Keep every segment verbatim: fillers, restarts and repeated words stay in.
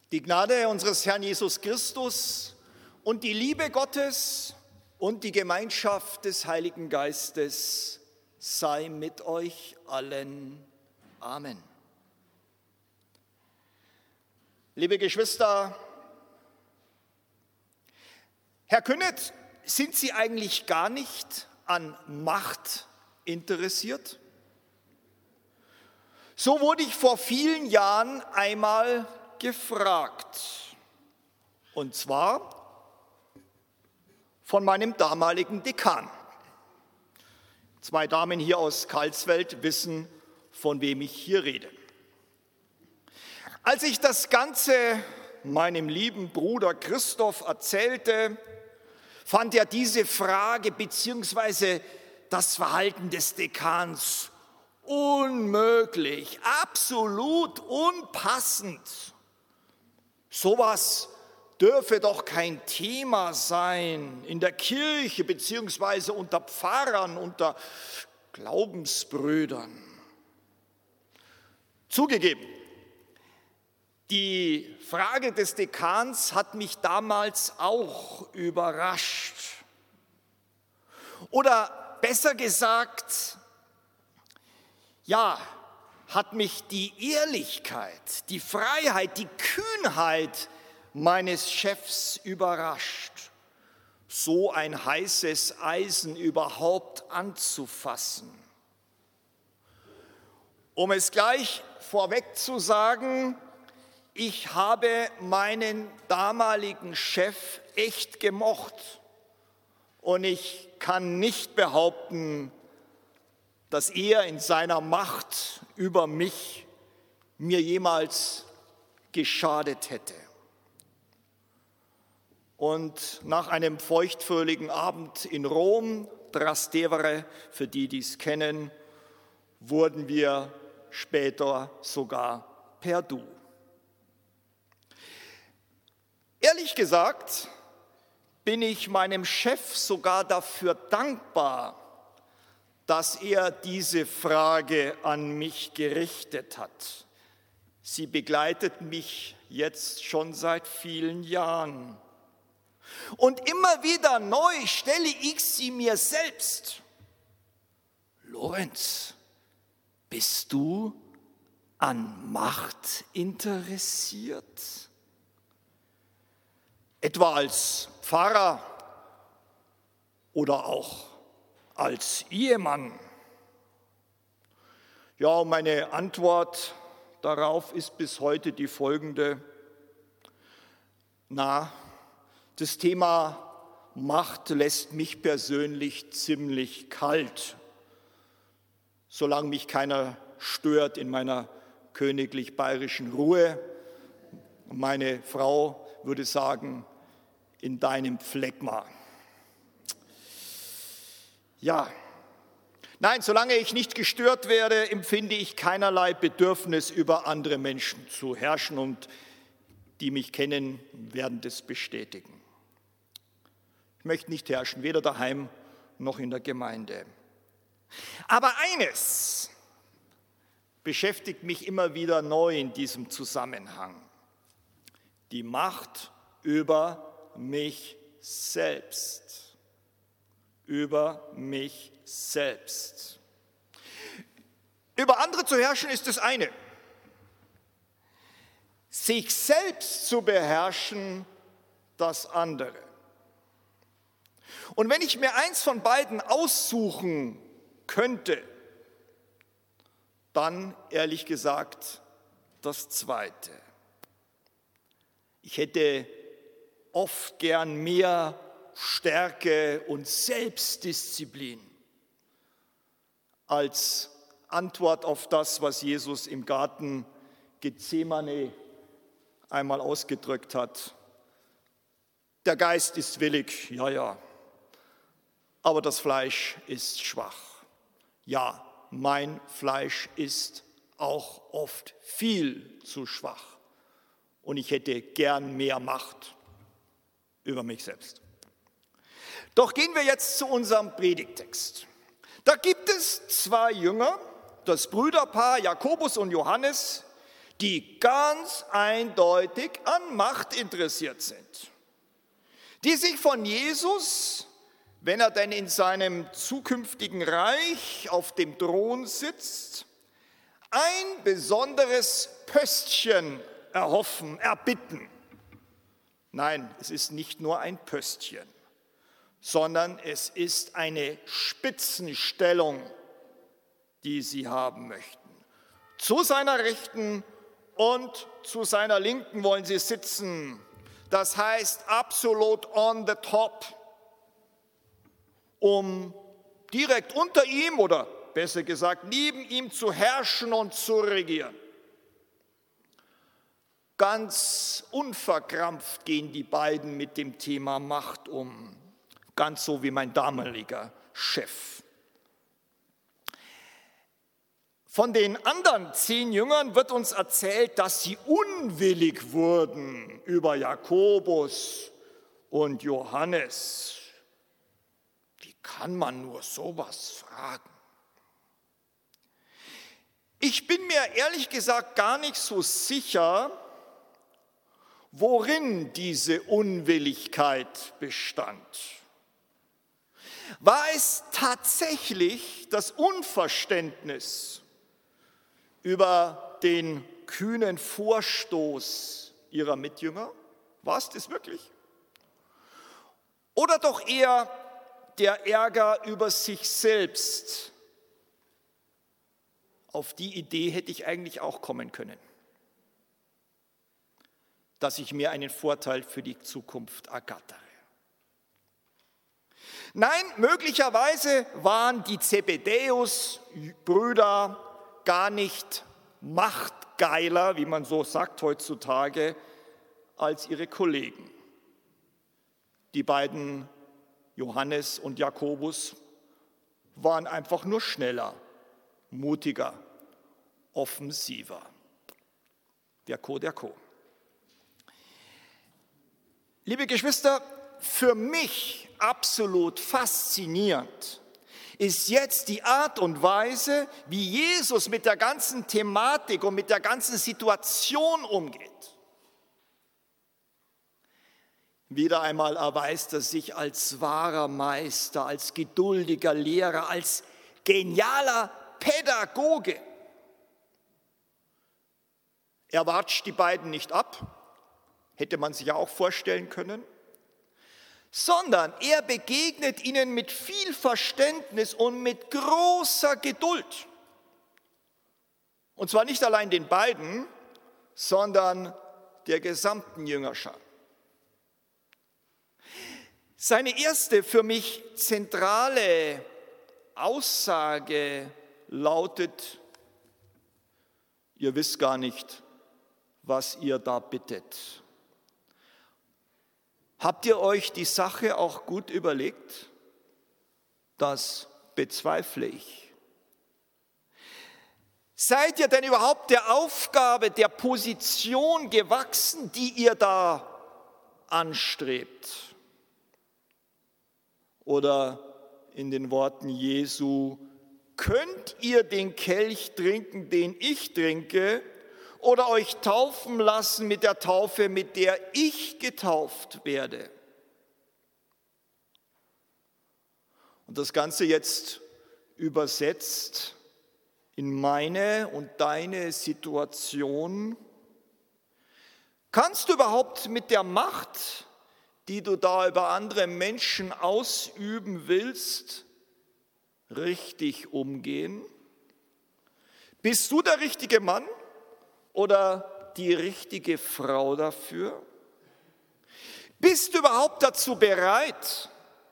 Die Gnade unseres Herrn Jesus Christus und die Liebe Gottes und die Gemeinschaft des Heiligen Geistes sei mit euch allen. Amen. Liebe Geschwister, Herr Künnet, sind Sie eigentlich gar nicht an Macht interessiert? So wurde ich vor vielen Jahren einmal gefragt, und zwar von meinem damaligen Dekan. Zwei Damen hier aus Karlsfeld wissen, von wem ich hier rede. Als ich das Ganze meinem lieben Bruder Christoph erzählte, fand er diese Frage bzw. das Verhalten des Dekans unmöglich, absolut unpassend. Sowas dürfe doch kein Thema sein in der Kirche beziehungsweise unter Pfarrern, unter Glaubensbrüdern. Zugegeben, die Frage des Dekans hat mich damals auch überrascht. Oder besser gesagt, ja, hat mich die Ehrlichkeit, die Freiheit, die Kühnheit meines Chefs überrascht, so ein heißes Eisen überhaupt anzufassen. Um es gleich vorweg zu sagen, ich habe meinen damaligen Chef echt gemocht und ich kann nicht behaupten, dass er in seiner Macht über mich mir jemals geschadet hätte. Und nach einem feuchtfröhlichen Abend in Rom, Trastevere, für die, die es kennen, wurden wir später sogar per Du. Ehrlich gesagt bin ich meinem Chef sogar dafür dankbar, dass er diese Frage an mich gerichtet hat. Sie begleitet mich jetzt schon seit vielen Jahren. Und immer wieder neu stelle ich sie mir selbst. Lorenz, bist du an Macht interessiert? Etwa als Pfarrer oder auch als Ehemann? Ja, meine Antwort darauf ist bis heute die folgende. Na, das Thema Macht lässt mich persönlich ziemlich kalt, solange mich keiner stört in meiner königlich-bayerischen Ruhe. Meine Frau würde sagen, in deinem Phlegma. Ja, nein, solange ich nicht gestört werde, empfinde ich keinerlei Bedürfnis, über andere Menschen zu herrschen, und die mich kennen, werden das bestätigen. Ich möchte nicht herrschen, weder daheim noch in der Gemeinde. Aber eines beschäftigt mich immer wieder neu in diesem Zusammenhang: die Macht über mich selbst. Über mich selbst. Über andere zu herrschen ist das eine. Sich selbst zu beherrschen, das andere. Und wenn ich mir eins von beiden aussuchen könnte, dann ehrlich gesagt das zweite. Ich hätte oft gern mehr Stärke und Selbstdisziplin als Antwort auf das, was Jesus im Garten Gethsemane einmal ausgedrückt hat. Der Geist ist willig, ja, ja, aber das Fleisch ist schwach. Ja, mein Fleisch ist auch oft viel zu schwach und ich hätte gern mehr Macht über mich selbst. Doch gehen wir jetzt zu unserem Predigttext. Da gibt es zwei Jünger, das Brüderpaar Jakobus und Johannes, die ganz eindeutig an Macht interessiert sind, die sich von Jesus, wenn er denn in seinem zukünftigen Reich auf dem Thron sitzt, ein besonderes Pöstchen erhoffen, erbitten. Nein, es ist nicht nur ein Pöstchen, sondern es ist eine Spitzenstellung, die sie haben möchten. Zu seiner Rechten und zu seiner Linken wollen sie sitzen. Das heißt absolut on the top, um direkt unter ihm oder besser gesagt neben ihm zu herrschen und zu regieren. Ganz unverkrampft gehen die beiden mit dem Thema Macht um, ganz so wie mein damaliger Chef. Von den anderen zehn Jüngern wird uns erzählt, dass sie unwillig wurden über Jakobus und Johannes. Wie kann man nur sowas fragen? Ich bin mir ehrlich gesagt gar nicht so sicher, worin diese Unwilligkeit bestand. War es tatsächlich das Unverständnis über den kühnen Vorstoß ihrer Mitjünger? War es das wirklich? Oder doch eher der Ärger über sich selbst? Auf die Idee hätte ich eigentlich auch kommen können, dass ich mir einen Vorteil für die Zukunft ergattere. Nein, möglicherweise waren die Zebedäus-Brüder gar nicht machtgeiler, wie man so sagt heutzutage, als ihre Kollegen. Die beiden, Johannes und Jakobus, waren einfach nur schneller, mutiger, offensiver. Der Co, der Co. Liebe Geschwister, für mich absolut faszinierend ist jetzt die Art und Weise, wie Jesus mit der ganzen Thematik und mit der ganzen Situation umgeht. Wieder einmal erweist er sich als wahrer Meister, als geduldiger Lehrer, als genialer Pädagoge. Er watscht die beiden nicht ab, hätte man sich ja auch vorstellen können, sondern er begegnet ihnen mit viel Verständnis und mit großer Geduld. Und zwar nicht allein den beiden, sondern der gesamten Jüngerschaft. Seine erste für mich zentrale Aussage lautet: Ihr wisst gar nicht, was ihr da bittet. Habt ihr euch die Sache auch gut überlegt? Das bezweifle ich. Seid ihr denn überhaupt der Aufgabe, der Position gewachsen, die ihr da anstrebt? Oder in den Worten Jesu: Könnt ihr den Kelch trinken, den ich trinke, oder euch taufen lassen mit der Taufe, mit der ich getauft werde? Und das Ganze jetzt übersetzt in meine und deine Situation. Kannst du überhaupt mit der Macht, die du da über andere Menschen ausüben willst, richtig umgehen? Bist du der richtige Mann oder die richtige Frau dafür? Bist du überhaupt dazu bereit,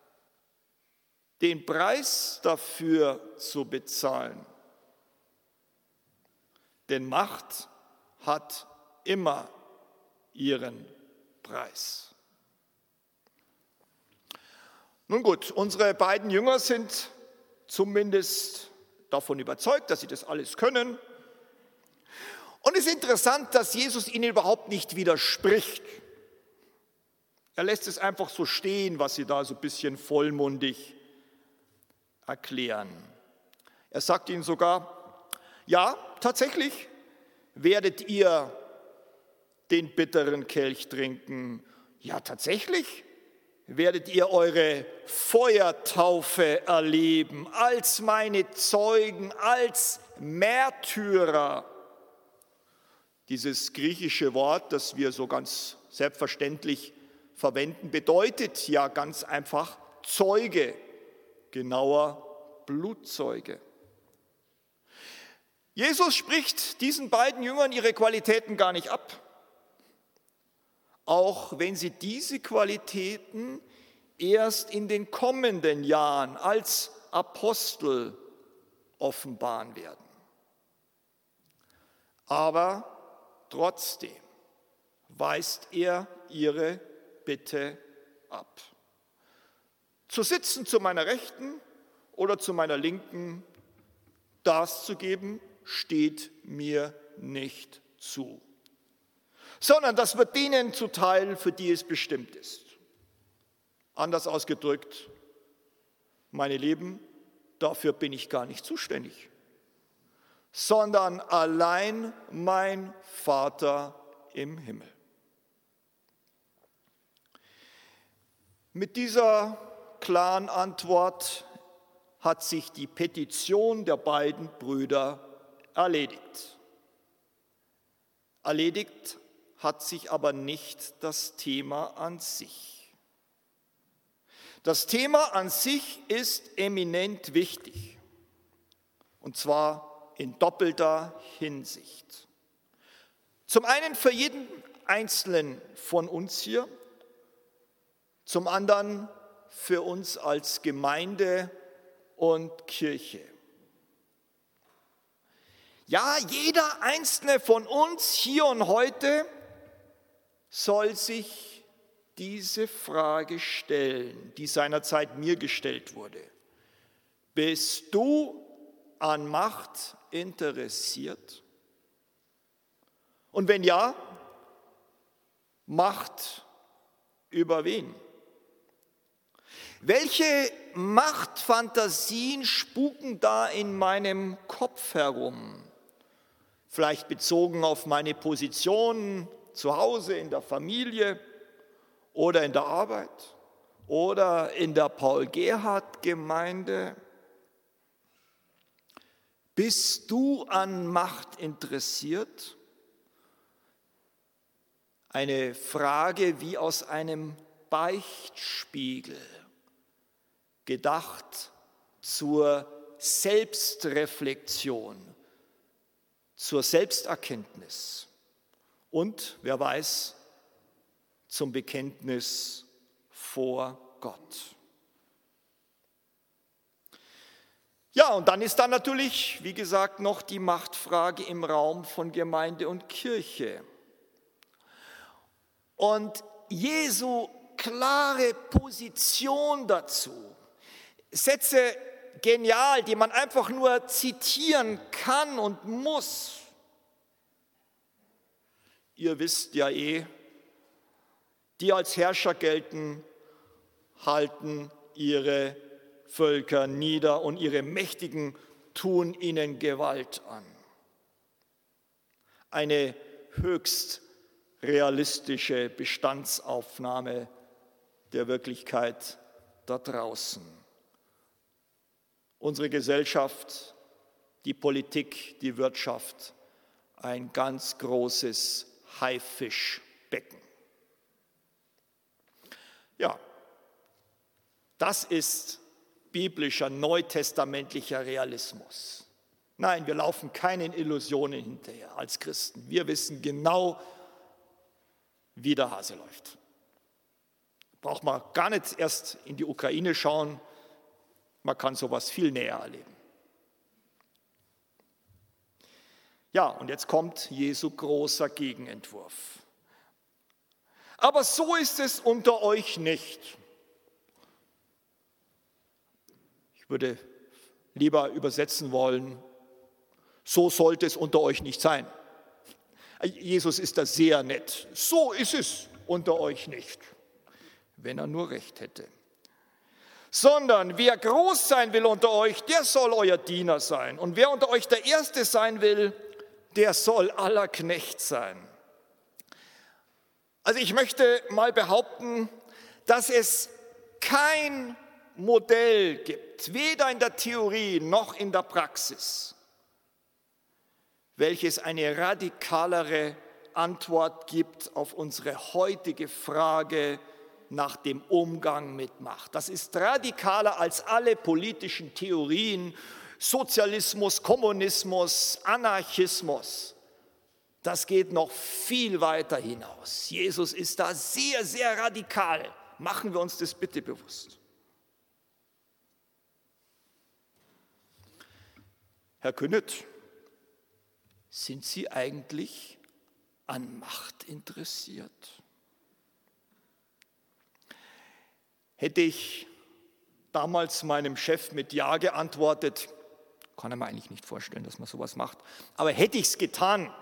den Preis dafür zu bezahlen? Denn Macht hat immer ihren Preis. Nun gut, unsere beiden Jünger sind zumindest davon überzeugt, dass sie das alles können. Und es ist interessant, dass Jesus ihnen überhaupt nicht widerspricht. Er lässt es einfach so stehen, was sie da so ein bisschen vollmundig erklären. Er sagt ihnen sogar: Ja, tatsächlich, werdet ihr den bitteren Kelch trinken. Ja, tatsächlich werdet ihr eure Feuertaufe erleben als meine Zeugen, als Märtyrer. Dieses griechische Wort, das wir so ganz selbstverständlich verwenden, bedeutet ja ganz einfach Zeuge, genauer Blutzeuge. Jesus spricht diesen beiden Jüngern ihre Qualitäten gar nicht ab, auch wenn sie diese Qualitäten erst in den kommenden Jahren als Apostel offenbaren werden. Aber trotzdem weist er ihre Bitte ab. Zu sitzen zu meiner Rechten oder zu meiner Linken, das zu geben, steht mir nicht zu, sondern das wird denen zuteil, für die es bestimmt ist. Anders ausgedrückt, meine Lieben, dafür bin ich gar nicht zuständig, sondern allein mein Vater im Himmel. Mit dieser klaren Antwort hat sich die Petition der beiden Brüder erledigt. Erledigt hat sich aber nicht das Thema an sich. Das Thema an sich ist eminent wichtig, und zwar in doppelter Hinsicht. Zum einen für jeden Einzelnen von uns hier, zum anderen für uns als Gemeinde und Kirche. Ja, jeder Einzelne von uns hier und heute soll sich diese Frage stellen, die seinerzeit mir gestellt wurde. Bist du an Macht interessiert? Und wenn ja, Macht über wen? Welche Machtfantasien spuken da in meinem Kopf herum? Vielleicht bezogen auf meine Position zu Hause, in der Familie oder in der Arbeit oder in der Paul-Gerhardt-Gemeinde. Bist du an Macht interessiert? Eine Frage wie aus einem Beichtspiegel, gedacht zur Selbstreflexion, zur Selbsterkenntnis und, wer weiß, zum Bekenntnis vor Gott. Ja, und dann ist da natürlich, wie gesagt, noch die Machtfrage im Raum von Gemeinde und Kirche. Und Jesu klare Position dazu, Sätze genial, die man einfach nur zitieren kann und muss. Ihr wisst ja eh, die als Herrscher gelten, halten ihre Völker nieder und ihre Mächtigen tun ihnen Gewalt an. Eine höchst realistische Bestandsaufnahme der Wirklichkeit da draußen. Unsere Gesellschaft, die Politik, die Wirtschaft, ein ganz großes Haifischbecken. Ja, das ist biblischer, neutestamentlicher Realismus. Nein, wir laufen keinen Illusionen hinterher als Christen. Wir wissen genau, wie der Hase läuft. Braucht man gar nicht erst in die Ukraine schauen, man kann sowas viel näher erleben. Ja, und jetzt kommt Jesu großer Gegenentwurf. Aber so ist es unter euch nicht. Ich würde lieber übersetzen wollen, so sollte es unter euch nicht sein. Jesus ist da sehr nett. So ist es unter euch nicht, wenn er nur recht hätte. Sondern wer groß sein will unter euch, der soll euer Diener sein. Und wer unter euch der Erste sein will, der soll aller Knecht sein. Also ich möchte mal behaupten, dass es kein Modell gibt, weder in der Theorie noch in der Praxis, welches eine radikalere Antwort gibt auf unsere heutige Frage nach dem Umgang mit Macht. Das ist radikaler als alle politischen Theorien, Sozialismus, Kommunismus, Anarchismus. Das geht noch viel weiter hinaus. Jesus ist da sehr, sehr radikal. Machen wir uns das bitte bewusst. Herr Künneth, sind Sie eigentlich an Macht interessiert? Hätte ich damals meinem Chef mit Ja geantwortet, kann ich mir eigentlich nicht vorstellen, dass man sowas macht, aber hätte ich es getan,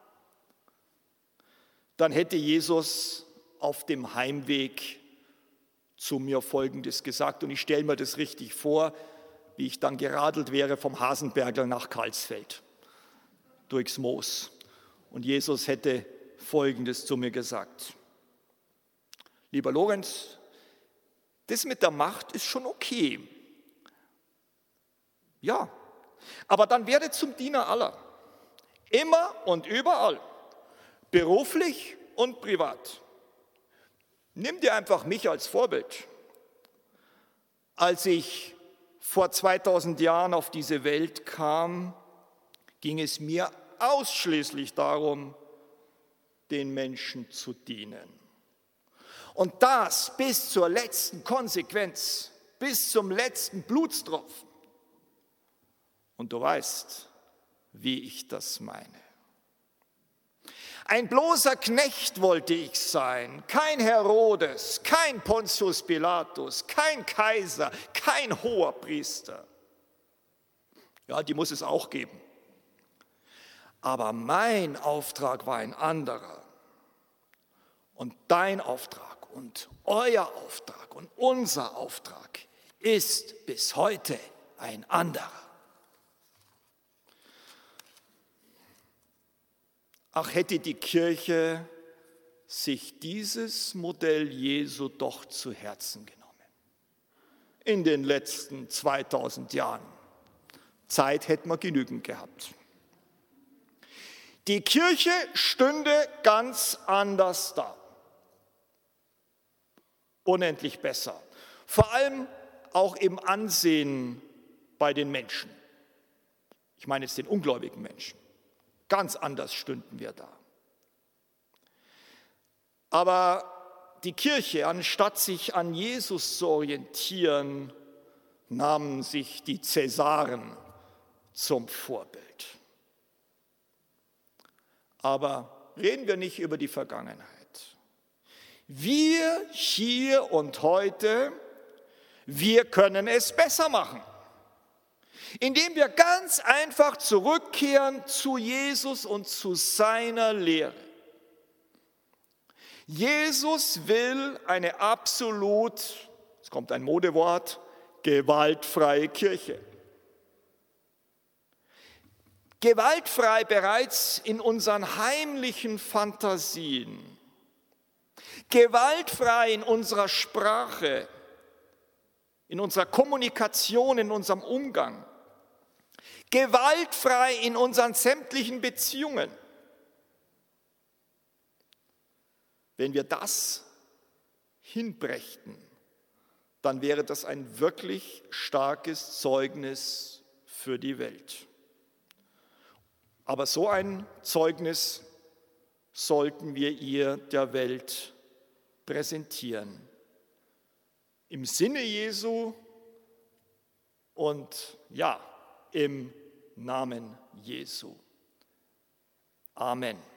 dann hätte Jesus auf dem Heimweg zu mir Folgendes gesagt und ich stelle mir das richtig vor, wie ich dann geradelt wäre vom Hasenbergl nach Karlsfeld, durchs Moos. Und Jesus hätte Folgendes zu mir gesagt: Lieber Lorenz, das mit der Macht ist schon okay. Ja, aber dann werde zum Diener aller. Immer und überall. Beruflich und privat. Nimm dir einfach mich als Vorbild. Als ich vor zweitausend Jahren auf diese Welt kam, ging es mir ausschließlich darum, den Menschen zu dienen. Und das bis zur letzten Konsequenz, bis zum letzten Blutstropfen. Und du weißt, wie ich das meine. Ein bloßer Knecht wollte ich sein, kein Herodes, kein Pontius Pilatus, kein Kaiser, kein Hoherpriester. Ja, die muss es auch geben. Aber mein Auftrag war ein anderer. Und dein Auftrag und euer Auftrag und unser Auftrag ist bis heute ein anderer. Ach, hätte die Kirche sich dieses Modell Jesu doch zu Herzen genommen. In den letzten zweitausend Jahren. Zeit hätten wir genügend gehabt. Die Kirche stünde ganz anders da. Unendlich besser. Vor allem auch im Ansehen bei den Menschen. Ich meine jetzt den ungläubigen Menschen. Ganz anders stünden wir da. Aber die Kirche, anstatt sich an Jesus zu orientieren, nahmen sich die Cäsaren zum Vorbild. Aber reden wir nicht über die Vergangenheit. Wir hier und heute, wir können es besser machen. Indem wir ganz einfach zurückkehren zu Jesus und zu seiner Lehre. Jesus will eine absolut, es kommt ein Modewort, gewaltfreie Kirche. Gewaltfrei bereits in unseren heimlichen Fantasien. Gewaltfrei in unserer Sprache, in unserer Kommunikation, in unserem Umgang. Gewaltfrei in unseren sämtlichen Beziehungen. Wenn wir das hinbrächten, dann wäre das ein wirklich starkes Zeugnis für die Welt. Aber so ein Zeugnis sollten wir ihr der Welt präsentieren. Im Sinne Jesu und ja, im Namen Jesu. Amen.